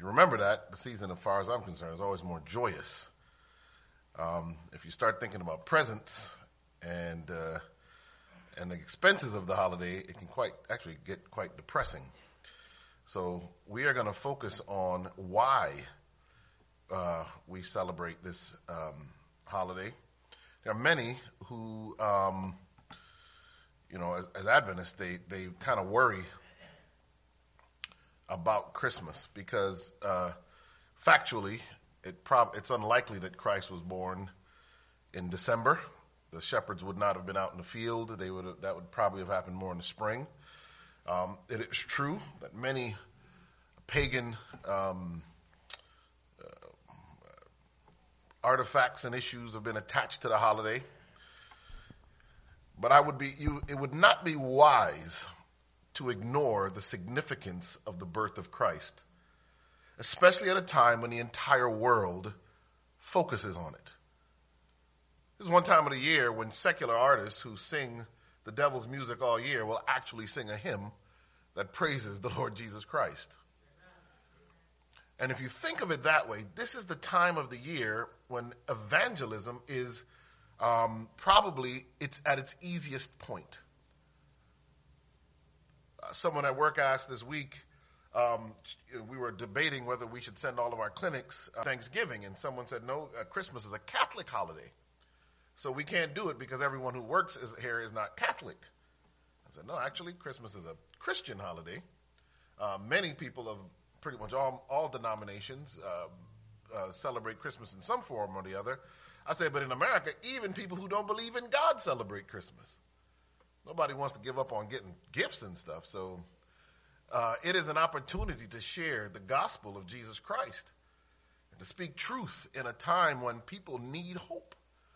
you remember that, the season, as far as I'm concerned, is always more joyous. If you start thinking about presents and the expenses of the holiday, it can actually get quite depressing. So we are going to focus on why we celebrate this holiday. There are many who, as Adventists, they kind of worry about Christmas because factually, it's unlikely that Christ was born in December. The shepherds would not have been out in the field. That would probably have happened more in the spring. It is true that many pagan artifacts and issues have been attached to the holiday. But it would not be wise to ignore the significance of the birth of Christ, especially at a time when the entire world focuses on it. This is one time of the year when secular artists who sing the devil's music all year will actually sing a hymn that praises the Lord Jesus Christ. And if you think of it that way, this is the time of the year when evangelism is probably at its easiest point. Someone at work asked this week, we were debating whether we should send all of our clinics Thanksgiving, and someone said, no, Christmas is a Catholic holiday. So we can't do it because everyone who works here is not Catholic. I said, no, actually, Christmas is a Christian holiday. Many people of pretty much all denominations celebrate Christmas in some form or the other. I said, but in America, even people who don't believe in God celebrate Christmas. Nobody wants to give up on getting gifts and stuff. So it is an opportunity to share the gospel of Jesus Christ and to speak truth in a time when people need hope.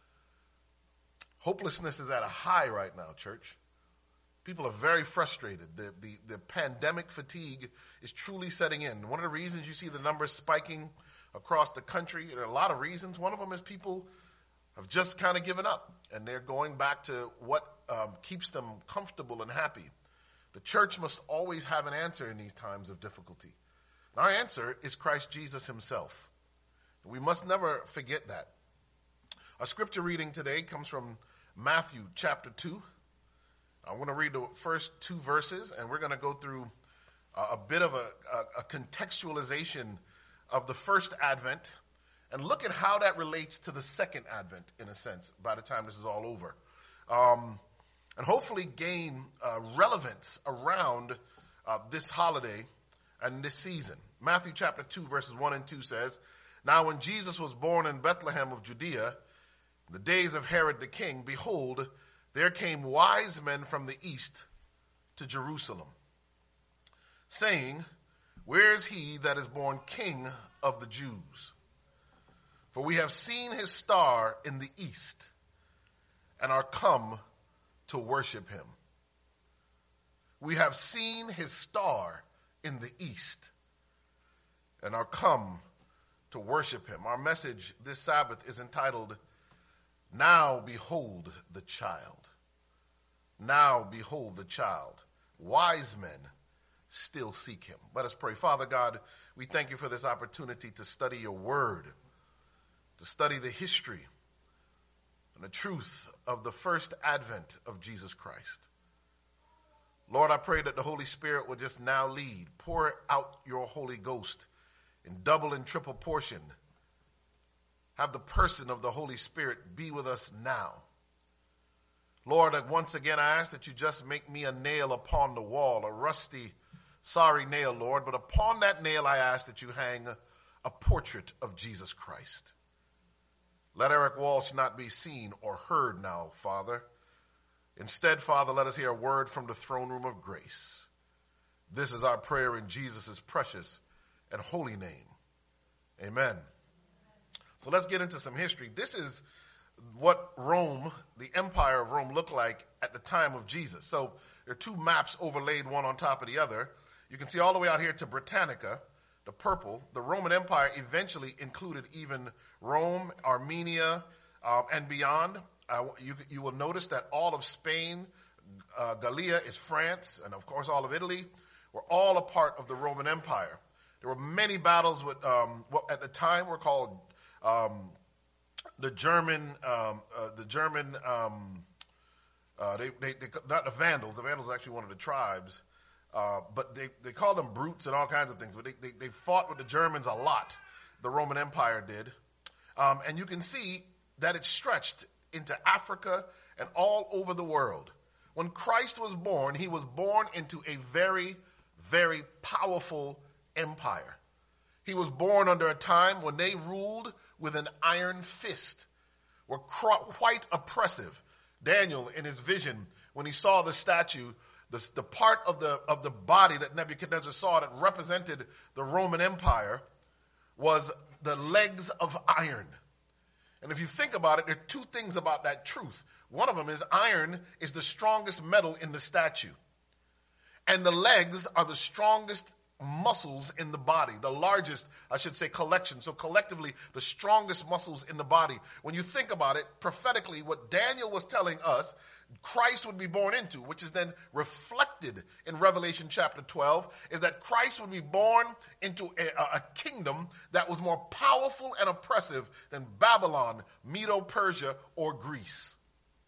Hopelessness is at a high right now, church. People are very frustrated. The pandemic fatigue is truly setting in. One of the reasons you see the numbers spiking across the country, there are a lot of reasons. One of them is people have just kind of given up, and they're going back to what keeps them comfortable and happy. The church must always have an answer in these times of difficulty. And our answer is Christ Jesus himself. We must never forget that. Our scripture reading today comes from Matthew chapter 2. I want to read the first two verses, and we're going to go through a bit of a contextualization of the first Advent and look at how that relates to the second Advent, in a sense, by the time this is all over. And hopefully gain relevance around this holiday and this season. Matthew chapter 2, verses 1 and 2 says, Now when Jesus was born in Bethlehem of Judea, in the days of Herod the king, behold, there came wise men from the east to Jerusalem, saying, Where is he that is born King of the Jews? For we have seen his star in the east, and are come to worship him. We have seen his star in the east, and are come to worship him. Our message this Sabbath is entitled, Now behold the child. Now behold the child. Wise men still seek him. Let us pray. Father God, we thank you for this opportunity to study your word, to study the history and the truth of the first advent of Jesus Christ. Lord, I pray that the Holy Spirit will just now lead. Pour out your Holy Ghost in double and triple portion. Have the person of the Holy Spirit be with us now. Lord, once again, I ask that you just make me a nail upon the wall, a rusty, sorry nail, Lord. But upon that nail, I ask that you hang a portrait of Jesus Christ. Let Eric Walsh not be seen or heard now, Father. Instead, Father, let us hear a word from the throne room of grace. This is our prayer in Jesus' precious and holy name. Amen. So let's get into some history. This is what Rome, the Empire of Rome, looked like at the time of Jesus. So there are two maps overlaid one on top of the other. You can see all the way out here to Britannica, the purple. The Roman Empire eventually included even Rome, Armenia, and beyond. You will notice that all of Spain, Gallia is France, and of course all of Italy were all a part of the Roman Empire. There were many battles with what at the time were called the German, not the Vandals. The Vandals are actually one of the tribes, but they called them brutes and all kinds of things. But they fought with the Germans a lot. The Roman Empire did, and you can see that it stretched into Africa and all over the world. When Christ was born, he was born into a very, very powerful empire. He was born under a time when they ruled with an iron fist, were quite oppressive. Daniel, in his vision, when he saw the statue, the part of the body that Nebuchadnezzar saw that represented the Roman Empire was the legs of iron. And if you think about it, there are two things about that truth. One of them is iron is the strongest metal in the statue. And the legs are the strongest muscles in the body, the largest, I should say, collection. So collectively, the strongest muscles in the body. When you think about it, prophetically, what Daniel was telling us, Christ would be born into, which is then reflected in Revelation chapter 12, is that Christ would be born into a kingdom that was more powerful and oppressive than Babylon, Medo-Persia, or Greece.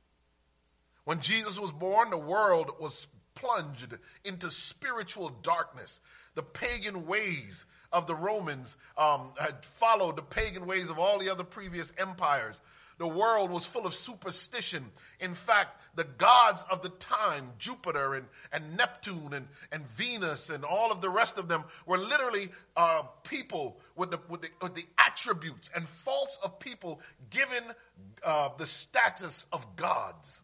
When Jesus was born, the world was plunged into spiritual darkness. The pagan ways of the Romans had followed the pagan ways of all the other previous empires. The world was full of superstition. In fact, the gods of the time, Jupiter and Neptune and Venus and all of the rest of them were literally people with the attributes and faults of people given the status of gods.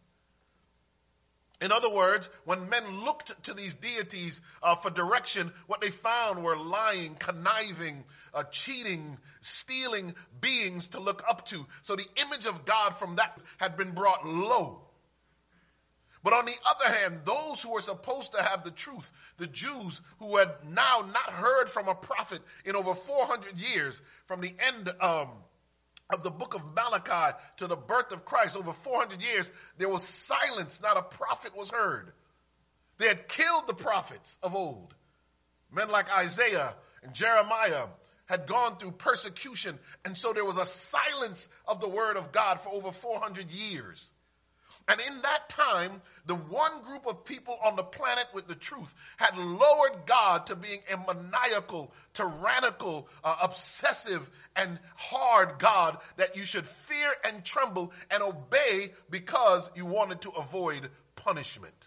In other words, when men looked to these deities for direction, what they found were lying, conniving, cheating, stealing beings to look up to. So the image of God from that had been brought low. But on the other hand, those who were supposed to have the truth, the Jews who had now not heard from a prophet in over 400 years, from the end of the book of Malachi to the birth of Christ, over 400 years, there was silence. Not a prophet was heard. They had killed the prophets of old. Men like Isaiah and Jeremiah had gone through persecution, and so there was a silence of the word of God for over 400 years. And in that time, the one group of people on the planet with the truth had lowered God to being a maniacal, tyrannical, obsessive, and hard God that you should fear and tremble and obey because you wanted to avoid punishment.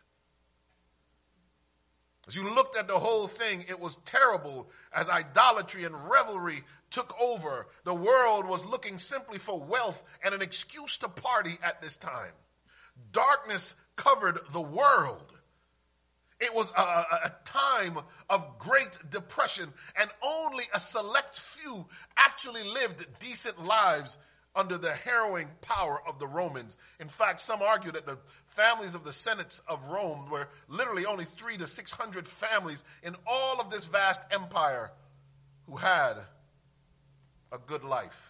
As you looked at the whole thing, it was terrible as idolatry and revelry took over. The world was looking simply for wealth and an excuse to party at this time. Darkness covered the world. It was a time of great depression, and only a select few actually lived decent lives under the harrowing power of the Romans. In fact, some argue that the families of the senates of Rome were literally only 300 to 600 families in all of this vast empire who had a good life.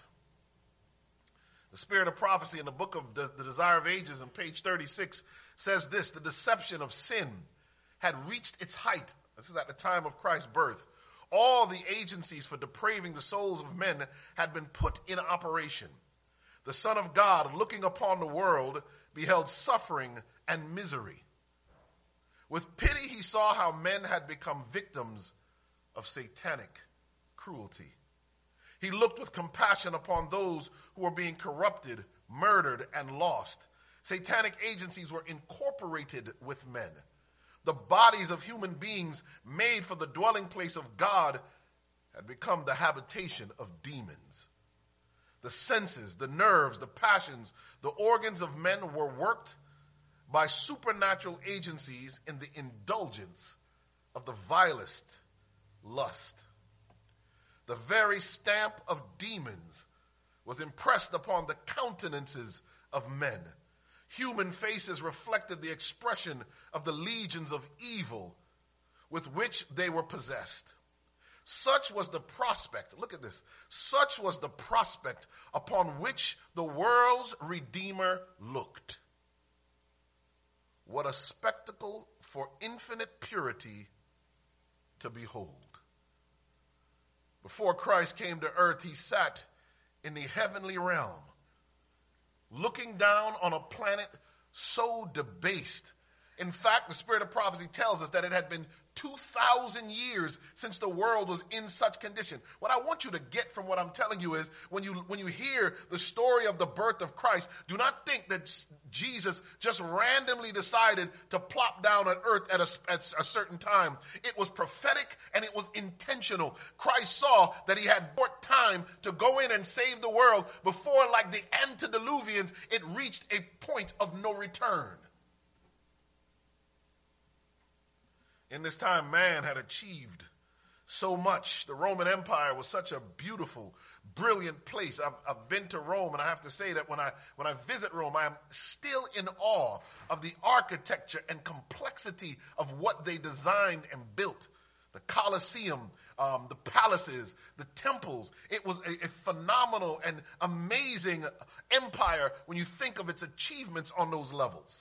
The Spirit of Prophecy in the book of the Desire of Ages on page 36 says this: the deception of sin had reached its height. This is at the time of Christ's birth. All the agencies for depraving the souls of men had been put in operation. The Son of God, looking upon the world, beheld suffering and misery. With pity he saw how men had become victims of satanic cruelty. He looked with compassion upon those who were being corrupted, murdered, and lost. Satanic agencies were incorporated with men. The bodies of human beings made for the dwelling place of God had become the habitation of demons. The senses, the nerves, the passions, the organs of men were worked by supernatural agencies in the indulgence of the vilest lust. The very stamp of demons was impressed upon the countenances of men. Human faces reflected the expression of the legions of evil with which they were possessed. Such was the prospect, look at this, such was the prospect upon which the world's Redeemer looked. What a spectacle for infinite purity to behold. Before Christ came to earth, he sat in the heavenly realm, looking down on a planet so debased. In fact, the spirit of prophecy tells us that it had been 2,000 years since the world was in such condition. What I want you to get from what I'm telling you is when you hear the story of the birth of Christ, do not think that Jesus just randomly decided to plop down on earth at a certain time. It was prophetic and it was intentional. Christ saw that he had more time to go in and save the world before, like the antediluvians, it reached a point of no return. In this time, man had achieved so much. The Roman Empire was such a beautiful, brilliant place. I've been to Rome, and I have to say that when I visit Rome, I am still in awe of the architecture and complexity of what they designed and built. The Colosseum, the palaces, the temples. It was a phenomenal and amazing empire when you think of its achievements on those levels.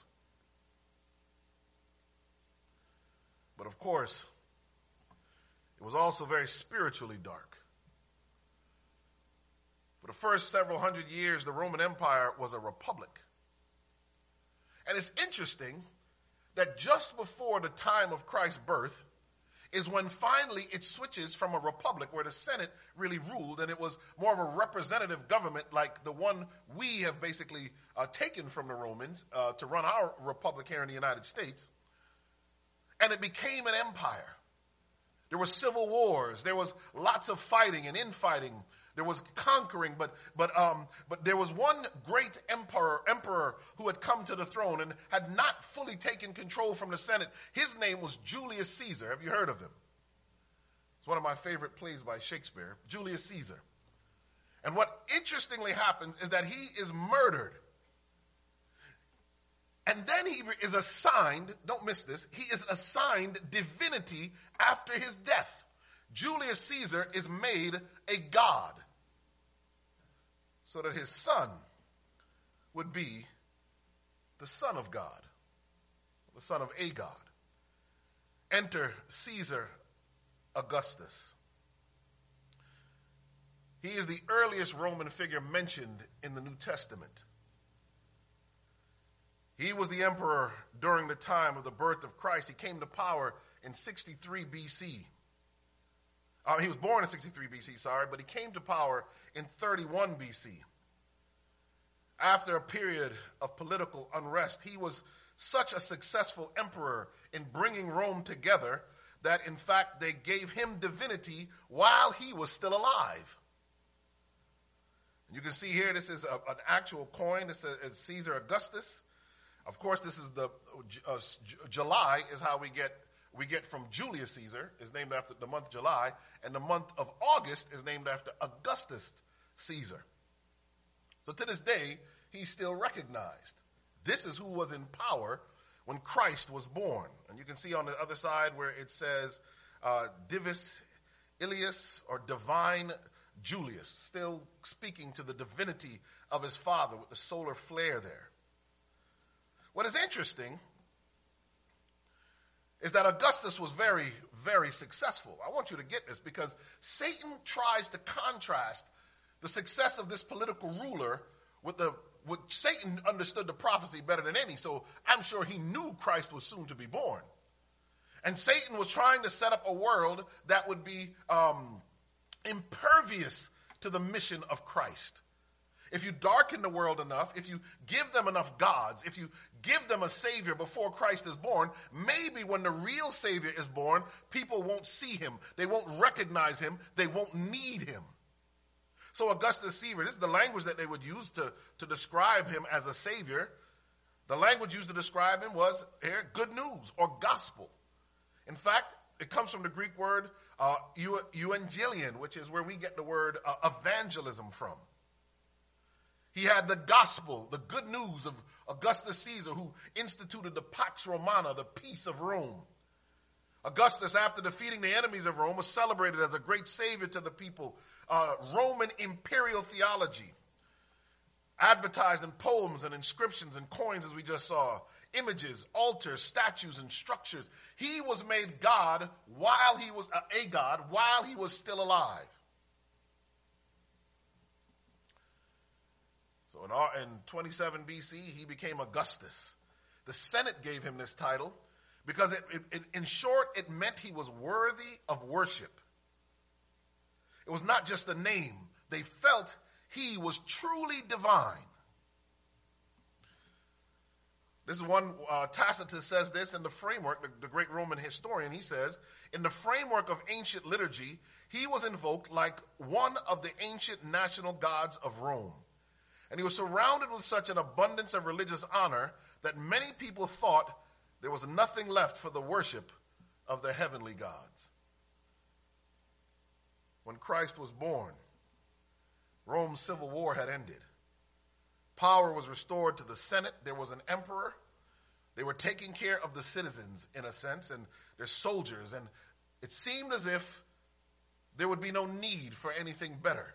But of course, it was also very spiritually dark. For the first several hundred years, the Roman Empire was a republic. And it's interesting that just before the time of Christ's birth is when finally it switches from a republic where the Senate really ruled, and it was more of a representative government like the one we have basically taken from the Romans to run our republic here in the United States. And it became an empire. There were civil wars. There was lots of fighting and infighting. There was conquering, but there was one great emperor who had come to the throne and had not fully taken control from the Senate. His name was Julius Caesar. Have you heard of him? It's one of my favorite plays by Shakespeare, Julius Caesar. And what interestingly happens is that he is murdered. And then he is assigned, don't miss this, he is assigned divinity after his death. Julius Caesar is made a god so that his son would be the son of God, the son of a god. Enter Caesar Augustus. He is the earliest Roman figure mentioned in the New Testament. He was the emperor during the time of the birth of Christ. He came to power in 63 BC. He was born in 63 BC, but he came to power in 31 BC. After a period of political unrest, he was such a successful emperor in bringing Rome together that, in fact, they gave him divinity while he was still alive. You can see here, this is an actual coin. This is Caesar Augustus. Of course, this is the July is how we get from Julius Caesar, is named after the month July, and the month of August is named after Augustus Caesar. So to this day, he's still recognized. This is who was in power when Christ was born. And you can see on the other side where it says Divus Ilius, or Divine Julius, still speaking to the divinity of his father with the solar flare there. What is interesting is that Augustus was very, very successful. I want you to get this because Satan tries to contrast the success of this political ruler with Satan understood the prophecy better than any, so I'm sure he knew Christ was soon to be born. And Satan was trying to set up a world that would be impervious to the mission of Christ. If you darken the world enough, if you give them enough gods, if you give them a Savior before Christ is born, maybe when the real Savior is born, people won't see him. They won't recognize him. They won't need him. So Augustus Caesar, this is the language that they would use to describe him as a Savior. The language used to describe him was here, good news or gospel. In fact, it comes from the Greek word euangelion, which is where we get the word evangelism from. He had the gospel, the good news of Augustus Caesar, who instituted the Pax Romana, the peace of Rome. Augustus, after defeating the enemies of Rome, was celebrated as a great savior to the people. Roman imperial theology, advertised in poems and inscriptions and coins, as we just saw, images, altars, statues, and structures. He was made God while he was a God while he was still alive. So in 27 BC, he became Augustus. The Senate gave him this title because in short, it meant he was worthy of worship. It was not just a name. They felt he was truly divine. This is one, Tacitus says this in the framework, the great Roman historian, he says, in the framework of ancient liturgy, he was invoked like one of the ancient national gods of Rome. And he was surrounded with such an abundance of religious honor that many people thought there was nothing left for the worship of the heavenly gods. When Christ was born, Rome's civil war had ended. Power was restored to the Senate. There was an emperor. They were taking care of the citizens, in a sense, and their soldiers. And it seemed as if there would be no need for anything better.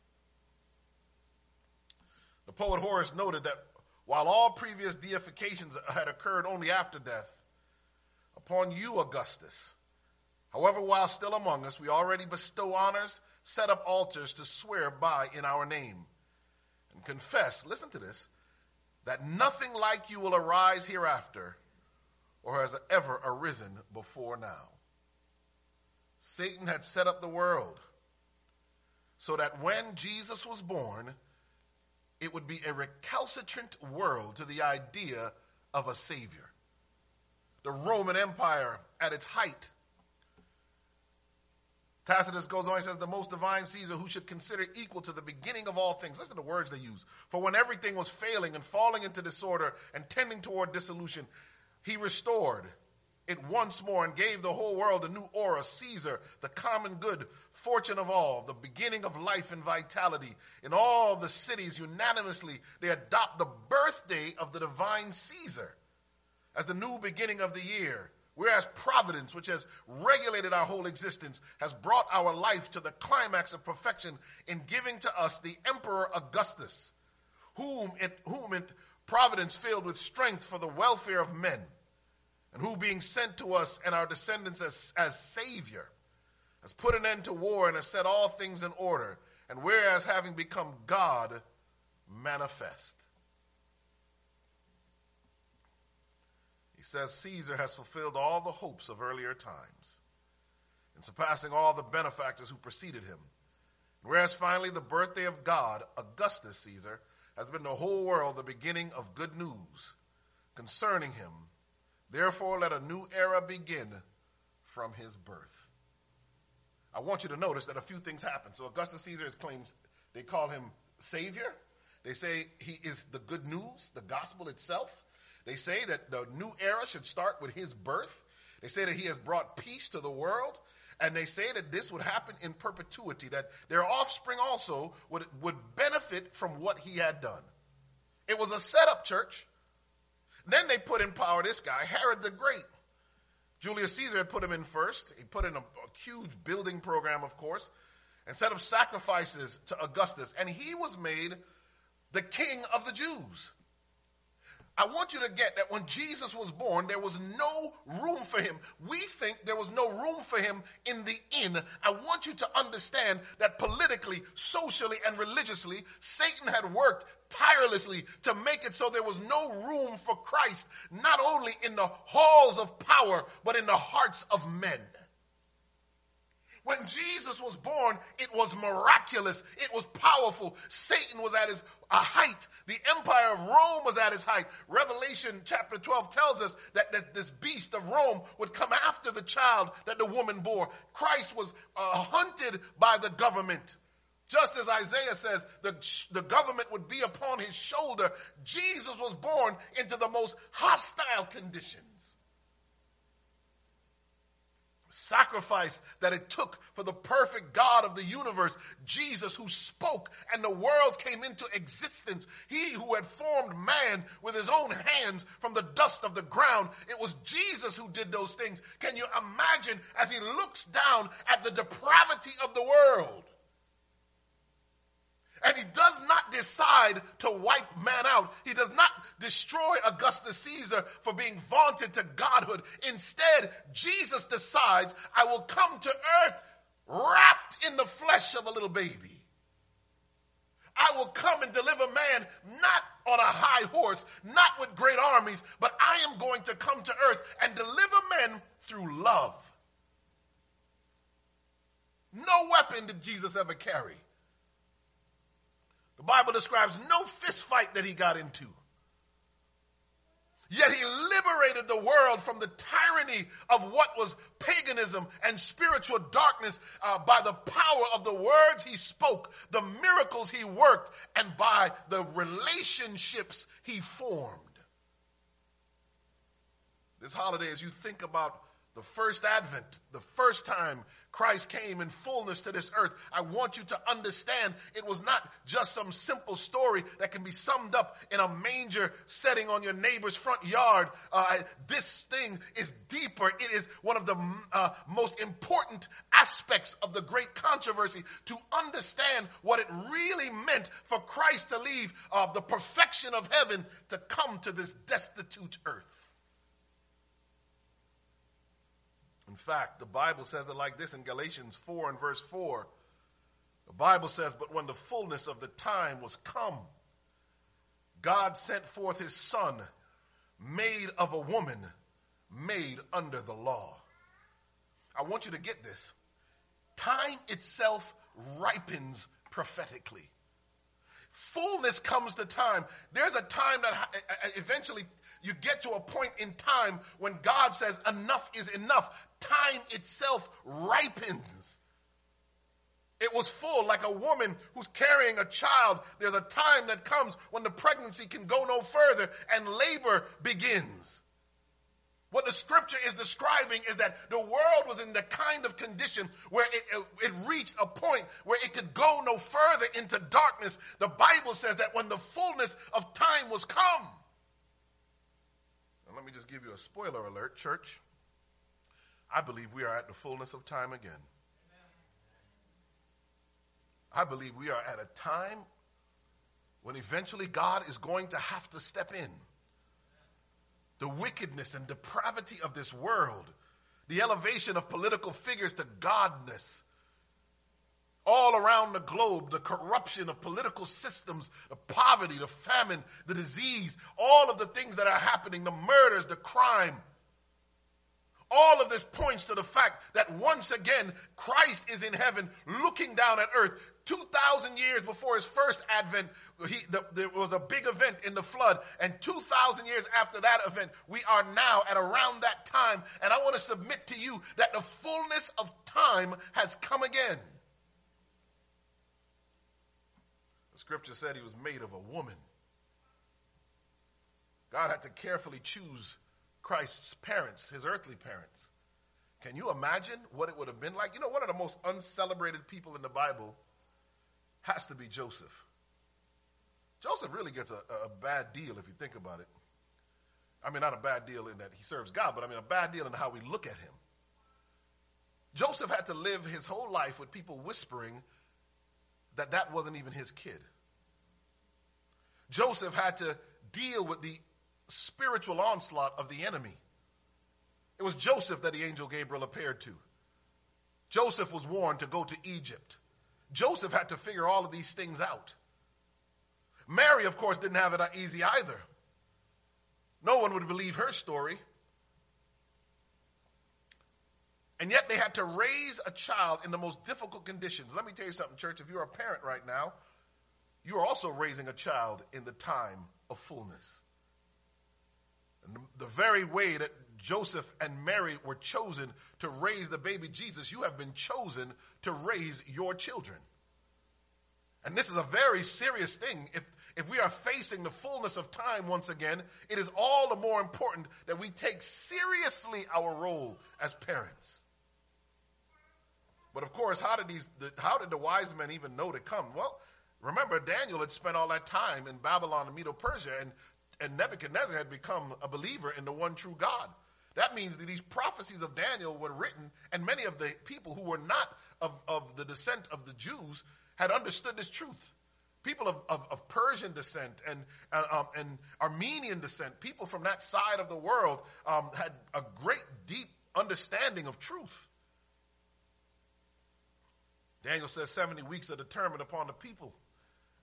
The poet Horace noted that while all previous deifications had occurred only after death, upon you, Augustus, however, while still among us, we already bestow honors, set up altars to swear by in our name, and confess, listen to this, that nothing like you will arise hereafter or has ever arisen before now. Satan had set up the world so that when Jesus was born, it would be a recalcitrant world to the idea of a Savior. The Roman Empire at its height. Tacitus goes on, he says, the most divine Caesar who should consider equal to the beginning of all things. Listen to the words they use. For when everything was failing and falling into disorder and tending toward dissolution, he restored it once more and gave the whole world a new aura. Caesar, the common good, fortune of all, the beginning of life and vitality. In all the cities unanimously they adopt the birthday of the divine Caesar as the new beginning of the year. Whereas Providence, which has regulated our whole existence, has brought our life to the climax of perfection in giving to us the Emperor Augustus, whom Providence filled with strength for the welfare of men, and who being sent to us and our descendants as Savior, has put an end to war and has set all things in order, and whereas having become God, manifest. He says Caesar has fulfilled all the hopes of earlier times, and surpassing all the benefactors who preceded him. Whereas finally the birthday of God, Augustus Caesar, has been the whole world the beginning of good news concerning him. Therefore let a new era begin from his birth. I want you to notice that a few things happen. So Augustus Caesar is claimed, they call him Savior. They say he is the good news, the gospel itself. They say that the new era should start with his birth. They say that he has brought peace to the world. And they say that this would happen in perpetuity, that their offspring also would benefit from what he had done. It was a setup, church. Then they put in power this guy, Herod the Great. Julius Caesar had put him in first. He put in a huge building program, of course, and set up sacrifices to Augustus. And he was made the king of the Jews. I want you to get that when Jesus was born, there was no room for him. We think there was no room for him in the inn. I want you to understand that politically, socially, and religiously, Satan had worked tirelessly to make it so there was no room for Christ, not only in the halls of power, but in the hearts of men. When Jesus was born, it was miraculous. It was powerful. Satan was at his height. The empire of Rome was at its height. Revelation chapter 12 tells us that this beast of Rome would come after the child that the woman bore. Christ was hunted by the government. Just as Isaiah says, the government would be upon his shoulder. Jesus was born into the most hostile conditions. Sacrifice that it took for the perfect God of the universe, Jesus, who spoke and the world came into existence. He who had formed man with his own hands from the dust of the ground. It was Jesus who did those things. Can you imagine as he looks down at the depravity of the world? And he does not decide to wipe man out. He does not destroy Augustus Caesar for being vaunted to godhood. Instead, Jesus decides, I will come to earth wrapped in the flesh of a little baby. I will come and deliver man not on a high horse, not with great armies, but I am going to come to earth and deliver men through love. No weapon did Jesus ever carry. The Bible describes no fist fight that he got into. Yet he liberated the world from the tyranny of what was paganism and spiritual darkness by the power of the words he spoke, the miracles he worked, and by the relationships he formed. This holiday, as you think about the first Advent, the first time Christ came in fullness to this earth, I want you to understand it was not just some simple story that can be summed up in a manger setting on your neighbor's front yard. This thing is deeper. It is one of the most important aspects of the great controversy to understand what it really meant for Christ to leave the perfection of heaven to come to this destitute earth. In fact, the Bible says it like this in Galatians 4 and verse 4. The Bible says, but when the fullness of the time was come, God sent forth his Son, made of a woman, made under the law. I want you to get this. Time itself ripens prophetically. Fullness comes to time. There's a time that eventually you get to a point in time when God says enough is enough. Time itself ripens. It was full, like a woman who's carrying a child. There's a time that comes when the pregnancy can go no further and labor begins. What the scripture is describing is that the world was in the kind of condition where it reached a point where it could go no further into darkness. The Bible says that when the fullness of time was come. Now let me just give you a spoiler alert, church. I believe we are at the fullness of time again. I believe we are at a time when eventually God is going to have to step in. The wickedness and depravity of this world, the elevation of political figures to godness, all around the globe, the corruption of political systems, the poverty, the famine, the disease, all of the things that are happening, the murders, the crime. All of this points to the fact that once again, Christ is in heaven looking down at earth. 2,000 years before his first advent, there was a big event in the flood. And 2,000 years after that event, we are now at around that time. And I want to submit to you that the fullness of time has come again. The scripture said he was made of a woman. God had to carefully choose Christ's parents, his earthly parents. Can you imagine what it would have been like? You know, one of the most uncelebrated people in the Bible has to be Joseph. Joseph really gets a bad deal if you think about it. I mean, not a bad deal in that he serves God, but I mean a bad deal in how we look at him. Joseph had to live his whole life with people whispering that that wasn't even his kid. Joseph had to deal with the spiritual onslaught of the enemy. It was Joseph that the angel Gabriel appeared to. Joseph was warned to go to Egypt. Joseph had to figure all of these things out. Mary, of course, didn't have it easy either. No one would believe her story. And yet they had to raise a child in the most difficult conditions. Let me tell you something, church. If you're a parent right now, you are also raising a child in the time of fullness. And the very way that Joseph and Mary were chosen to raise the baby Jesus, you have been chosen to raise your children. And this is a very serious thing. If we are facing the fullness of time once again, it is all the more important that we take seriously our role as parents. But of course, how did the wise men even know to come? Well, remember, Daniel had spent all that time in Babylon and Medo-Persia, and Nebuchadnezzar had become a believer in the one true God. That means that these prophecies of Daniel were written, and many of the people who were not of the descent of the Jews had understood this truth. People of Persian descent and Armenian descent, people from that side of the world had a great, deep understanding of truth. Daniel says 70 weeks are determined upon the people.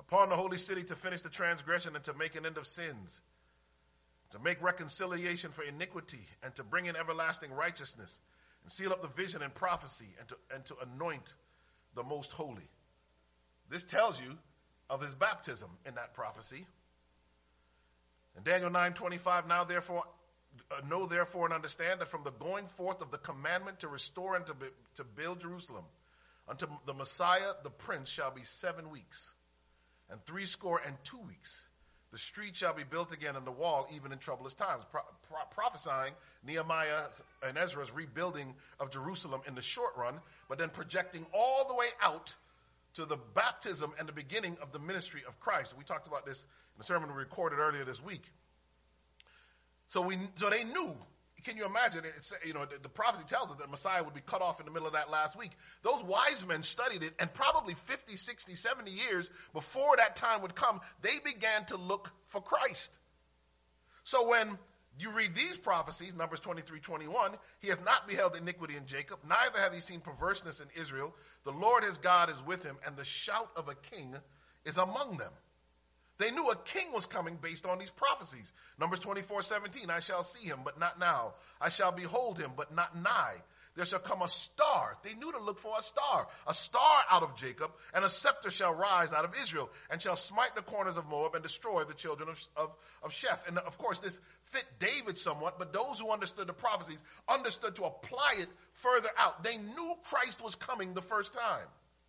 upon the holy city to finish the transgression and to make an end of sins, to make reconciliation for iniquity, and to bring in everlasting righteousness, and seal up the vision and prophecy, and to anoint the most holy. This tells you of his baptism in that prophecy. In Daniel 9:25, know therefore and understand that from the going forth of the commandment to restore and to build Jerusalem unto the Messiah the Prince shall be 7 weeks, and 62 weeks. The street shall be built again, and the wall even in troublous times. Prophesying Nehemiah and Ezra's rebuilding of Jerusalem in the short run, but then projecting all the way out to the baptism and the beginning of the ministry of Christ. We talked about this in the sermon we recorded earlier this week. So they knew. Can you imagine? The prophecy tells us that Messiah would be cut off in the middle of that last week. Those wise men studied it, and probably 50, 60, 70 years before that time would come, they began to look for Christ. So when you read these prophecies, Numbers 23:21, he hath not beheld iniquity in Jacob, neither hath he seen perverseness in Israel. The Lord his God is with him, and the shout of a king is among them. They knew a king was coming based on these prophecies. Numbers 24:17, I shall see him, but not now. I shall behold him, but not nigh. There shall come a star. They knew to look for a star out of Jacob, and a scepter shall rise out of Israel, and shall smite the corners of Moab and destroy the children of Sheth. And of course, this fit David somewhat, but those who understood the prophecies understood to apply it further out. They knew Christ was coming the first time.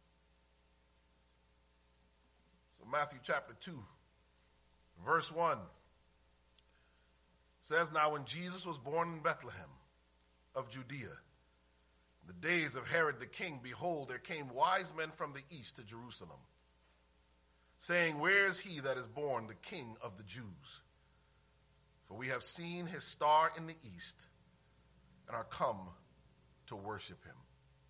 So Matthew chapter 2. Verse 1 says, Now when Jesus was born in Bethlehem of Judea, in the days of Herod the king, behold, there came wise men from the east to Jerusalem, saying, Where is he that is born the King of the Jews? For we have seen his star in the east, and are come to worship him.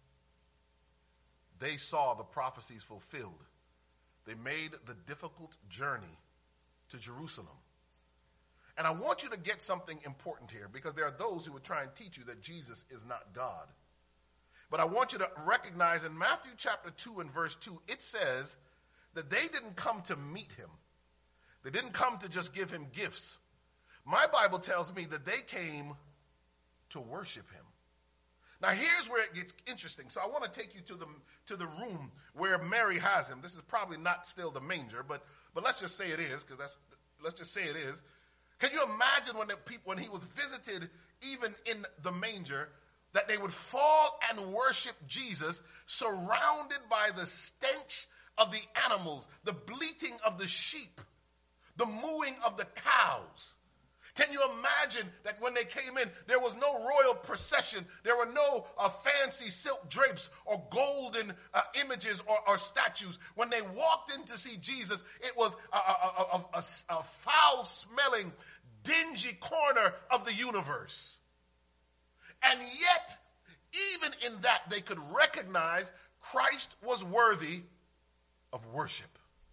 They saw the prophecies fulfilled. They made the difficult journey to Jerusalem. And I want you to get something important here, because there are those who would try and teach you that Jesus is not God. But I want you to recognize in Matthew chapter 2 and verse 2, it says that they didn't come to meet him. They didn't come to just give him gifts. My Bible tells me that they came to worship him. Now here's where it gets interesting. So I want to take you to the room where Mary has him. This is probably not still the manger, but let's just say it is, let's just say it is. Can you imagine when he was visited, even in the manger, that they would fall and worship Jesus, surrounded by the stench of the animals, the bleating of the sheep, the mooing of the cows? Can you imagine that when they came in, there was no royal procession, there were no fancy silk drapes or golden images or statues. When they walked in to see Jesus, it was a foul-smelling, dingy corner of the universe. And yet, even in that, they could recognize Christ was worthy of worship.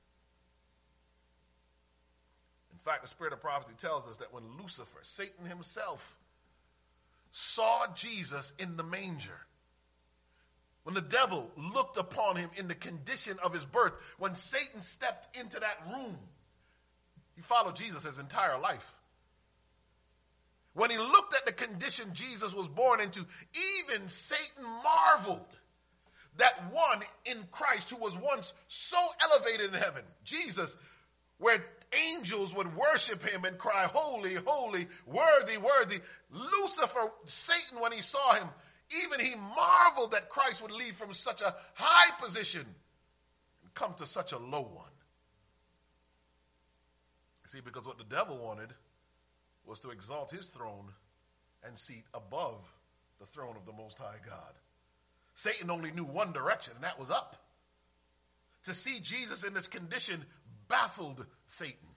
In fact, the spirit of prophecy tells us that when Lucifer, Satan himself, saw Jesus in the manger, when the devil looked upon him in the condition of his birth, when Satan stepped into that room, he followed Jesus his entire life. When he looked at the condition Jesus was born into, even Satan marveled that one in Christ who was once so elevated in heaven, Jesus, where angels would worship him and cry, Holy, holy, worthy, worthy. Lucifer, Satan, when he saw him, even he marveled that Christ would leave from such a high position and come to such a low one. See, because what the devil wanted was to exalt his throne and seat above the throne of the Most High God. Satan only knew one direction, and that was up. To see Jesus in this condition baffled Satan.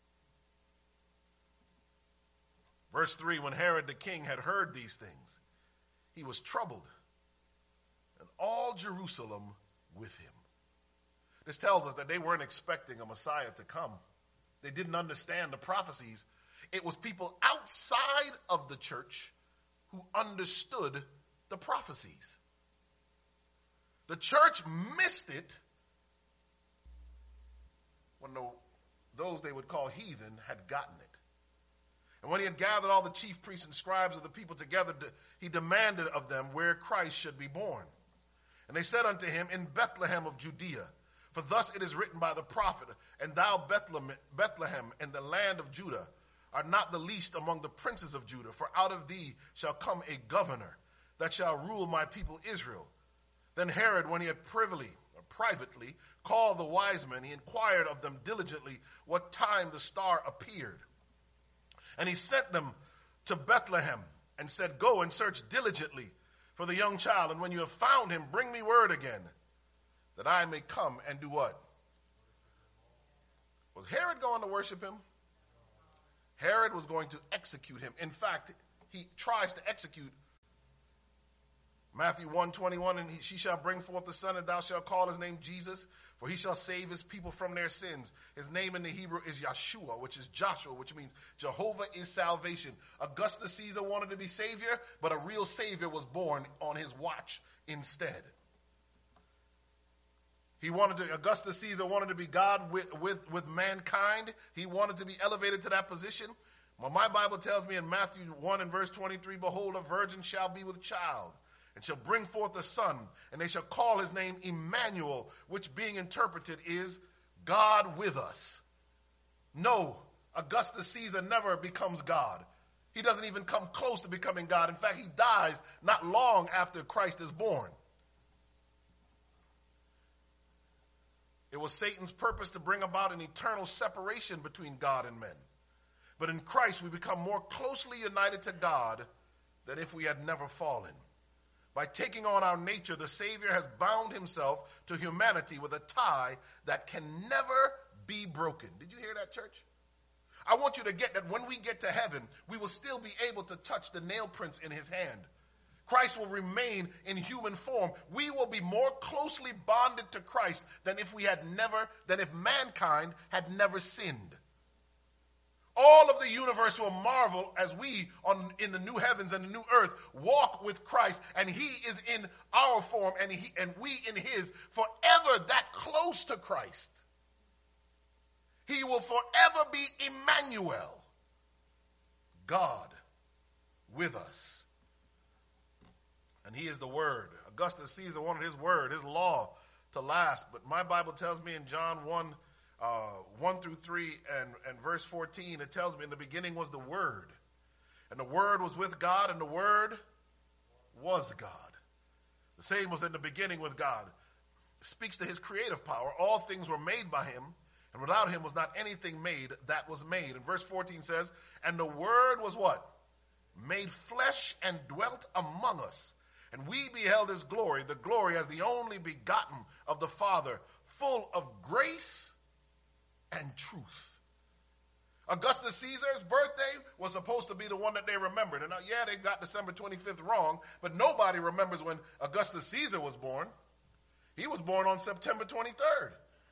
Verse 3, when Herod the king had heard these things, he was troubled, and all Jerusalem with him. This tells us that they weren't expecting a Messiah to come. They didn't understand the prophecies. It was people outside of the church who understood the prophecies. The church missed it when those they would call heathen had gotten it. And when he had gathered all the chief priests and scribes of the people together, he demanded of them where Christ should be born. And they said unto him, In Bethlehem of Judea. For thus it is written by the prophet, And thou, Bethlehem, in the land of Judah, art not the least among the princes of Judah, for out of thee shall come a governor that shall rule my people Israel. Then Herod, when he had privately called the wise men, he inquired of them diligently what time the star appeared. And he sent them to Bethlehem and said, Go and search diligently for the young child, and when you have found him, bring me word again, that I may come and do what? Was Herod going to worship him? Herod was going to execute him. In fact, he tries to execute Matthew 1:21, and she shall bring forth a son, and thou shalt call his name Jesus, for he shall save his people from their sins. His name in the Hebrew is Yeshua, which is Joshua, which means Jehovah is salvation. Augustus Caesar wanted to be savior, but a real savior was born on his watch instead. Augustus Caesar wanted to be God with mankind. He wanted to be elevated to that position. Well, my Bible tells me in Matthew 1 and verse 23, Behold, a virgin shall be with child, and shall bring forth a son, and they shall call his name Emmanuel, which being interpreted is God with us. No, Augustus Caesar never becomes God. He doesn't even come close to becoming God. In fact, he dies not long after Christ is born. It was Satan's purpose to bring about an eternal separation between God and men. But in Christ, we become more closely united to God than if we had never fallen. By taking on our nature, the Savior has bound himself to humanity with a tie that can never be broken. Did you hear that, church? I want you to get that when we get to heaven, we will still be able to touch the nail prints in his hand. Christ will remain in human form. We will be more closely bonded to Christ than if mankind had never sinned. All of the universe will marvel as we in the new heavens and the new earth walk with Christ, and he is in our form and we in his, forever that close to Christ. He will forever be Emmanuel, God with us. And he is the Word. Augustus Caesar wanted his word, his law, to last, but my Bible tells me in John 1 through 3 and verse 14, it tells me in the beginning was the Word. And the Word was with God, and the Word was God. The same was in the beginning with God. It speaks to his creative power. All things were made by him, and without him was not anything made that was made. And verse 14 says, And the Word was what? Made flesh and dwelt among us. And we beheld his glory, the glory as the only begotten of the Father, full of grace and truth. Augustus Caesar's birthday was supposed to be the one that they remembered. And yeah, they got December 25th wrong, but nobody remembers when Augustus Caesar was born. He was born on September 23rd.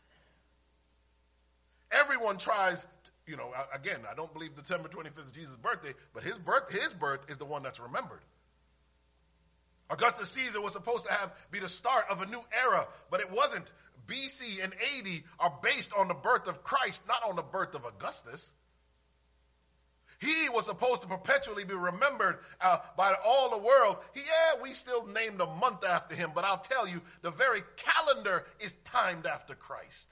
Everyone tries, again, I don't believe December 25th is Jesus' birthday, but his birth is the one that's remembered. Augustus Caesar was supposed to be the start of a new era, but it wasn't. BC and AD are based on the birth of Christ, not on the birth of Augustus. He was supposed to perpetually be remembered by all the world. We still named a month after him, but I'll tell you, the very calendar is timed after Christ.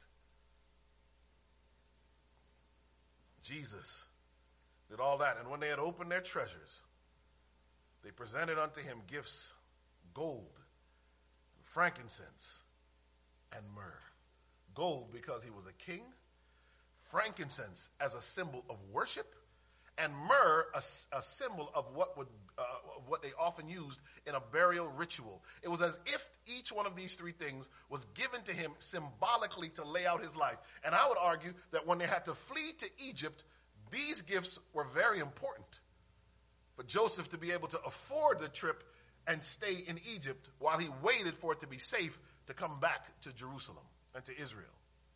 Jesus did all that, and when they had opened their treasures, they presented unto him gifts, gold, frankincense, and myrrh. Gold because he was a king, frankincense as a symbol of worship, and myrrh a symbol of what they often used in a burial ritual. It was as if each one of these three things was given to him symbolically to lay out his life. And I would argue that when they had to flee to Egypt, these gifts were very important for Joseph to be able to afford the trip and stay in Egypt while he waited for it to be safe to come back to Jerusalem and to Israel.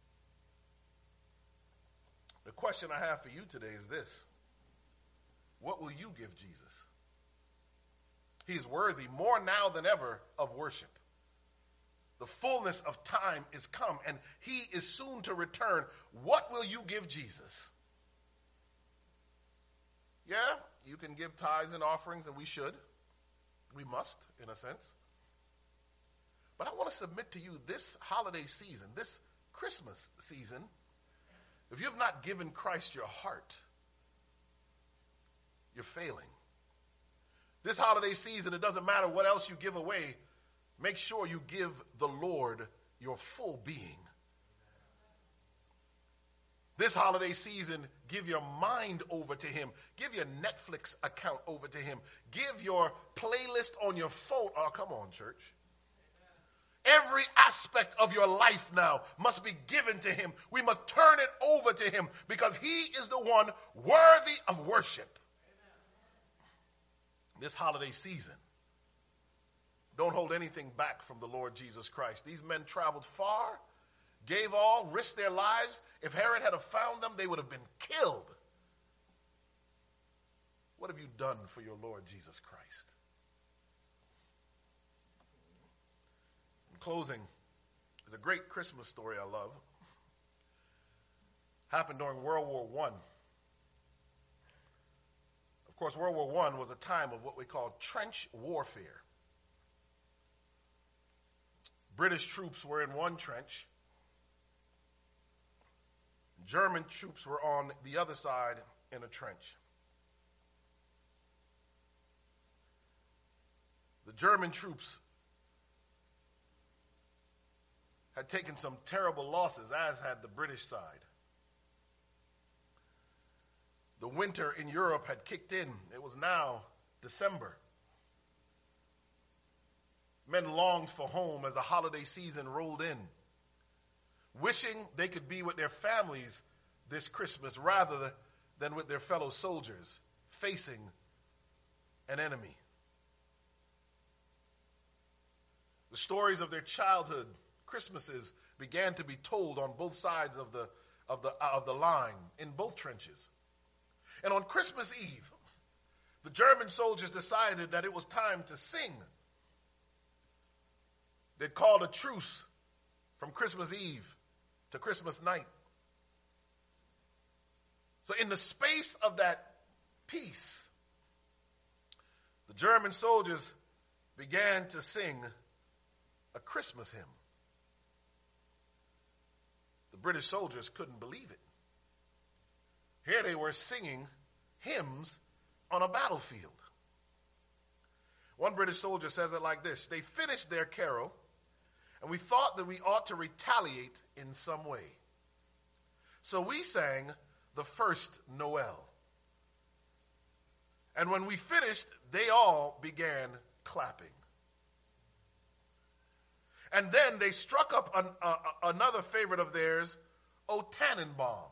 The question I have for you today is this: what will you give Jesus? He is worthy more now than ever of worship. The fullness of time is come, and he is soon to return. What will you give Jesus? Yeah, you can give tithes and offerings, and we should. We must, in a sense. But I want to submit to you this holiday season, this Christmas season, if you have not given Christ your heart, you're failing. This holiday season, it doesn't matter what else you give away. Make sure you give the Lord your full being. This holiday season, give your mind over to him. Give your Netflix account over to him. Give your playlist on your phone. Oh, come on, church. Every aspect of your life now must be given to him. We must turn it over to him because he is the one worthy of worship. This holiday season, don't hold anything back from the Lord Jesus Christ. These men traveled far, gave all, risked their lives. If Herod had found them, they would have been killed. What have you done for your Lord Jesus Christ? In closing, there's a great Christmas story I love. Happened during World War I. Of course, World War I was a time of what we call trench warfare. British troops were in one trench. German troops were on the other side in a trench. The German troops had taken some terrible losses, as had the British side. The winter in Europe had kicked in. It was now December. Men longed for home as the holiday season rolled in, wishing they could be with their families this Christmas rather than with their fellow soldiers facing an enemy. The stories of their childhood Christmases began to be told on both sides of the line in both trenches. And on Christmas Eve, the German soldiers decided that it was time to sing. They called a truce from Christmas Eve to Christmas night. So in the space of that peace, the German soldiers began to sing a Christmas hymn. The British soldiers couldn't believe it. Here they were singing hymns on a battlefield. One British soldier says it like this: they finished their carol, and we thought that we ought to retaliate in some way. So we sang the first Noel. And when we finished, they all began clapping. And then they struck up another favorite of theirs, O Tannenbaum.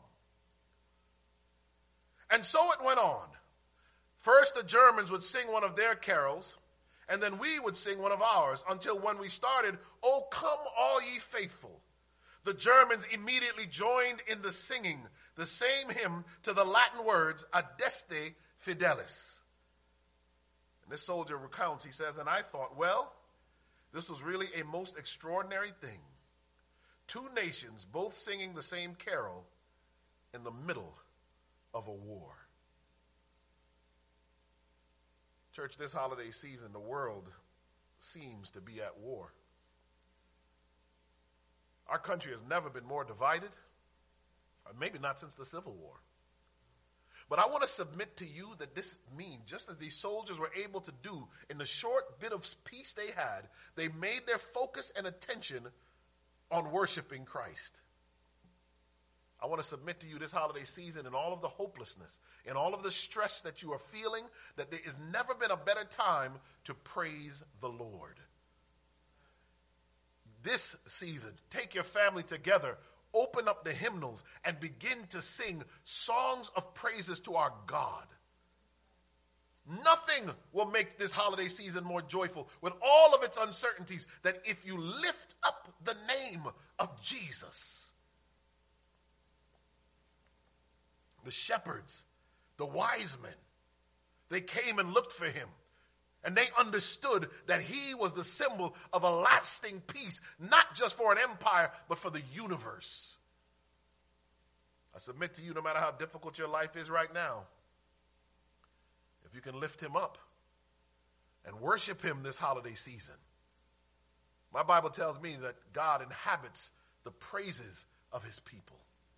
And so it went on. First the Germans would sing one of their carols, and then we would sing one of ours, until when we started, O come all ye faithful, the Germans immediately joined in the singing the same hymn to the Latin words, Adeste Fidelis. And this soldier recounts, he says, and I thought, well, this was really a most extraordinary thing. Two nations both singing the same carol in the middle of a war. Church, this holiday season, the world seems to be at war. Our country has never been more divided, or maybe not since the Civil War. But I want to submit to you that this means, just as these soldiers were able to do in the short bit of peace they had, they made their focus and attention on worshiping Christ. I want to submit to you this holiday season, in all of the hopelessness, in all of the stress that you are feeling, that there has never been a better time to praise the Lord. This season, take your family together, open up the hymnals, and begin to sing songs of praises to our God. Nothing will make this holiday season more joyful, with all of its uncertainties, than if you lift up the name of Jesus. The shepherds, the wise men, they came and looked for him. And they understood that he was the symbol of a lasting peace, not just for an empire, but for the universe. I submit to you, no matter how difficult your life is right now, if you can lift him up and worship him this holiday season. My Bible tells me that God inhabits the praises of his people.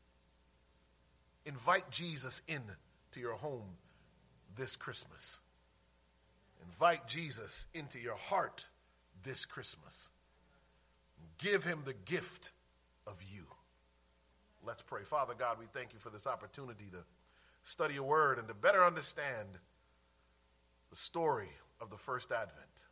Invite Jesus into your home this Christmas. Invite Jesus into your heart this Christmas. Give him the gift of you. Let's pray. Father God, we thank you for this opportunity to study your word and to better understand the story of the first Advent.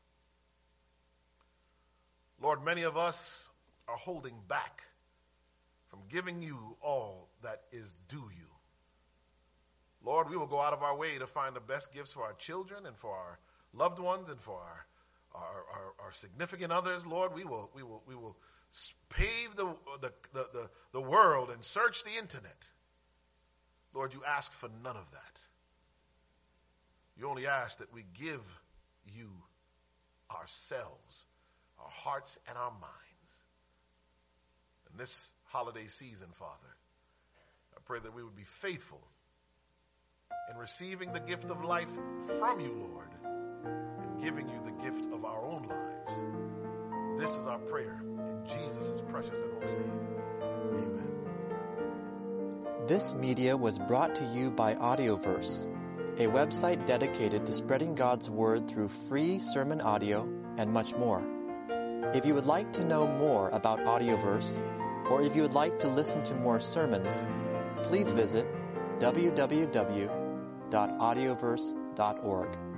Lord, many of us are holding back from giving you all that is due you. Lord, we will go out of our way to find the best gifts for our children and for our loved ones and for our significant others. Lord, we will pave the world and search the internet. Lord, you ask for none of that. You only ask that we give you ourselves, our hearts and our minds. In this holiday season, Father, I pray that we would be faithful in receiving the gift of life from you, Lord, and giving you the gift of our own lives. This is our prayer in Jesus' precious and holy name. Amen. This media was brought to you by Audioverse, a website dedicated to spreading God's word through free sermon audio and much more. If you would like to know more about Audioverse, or if you would like to listen to more sermons, please visit www.audioverse.org.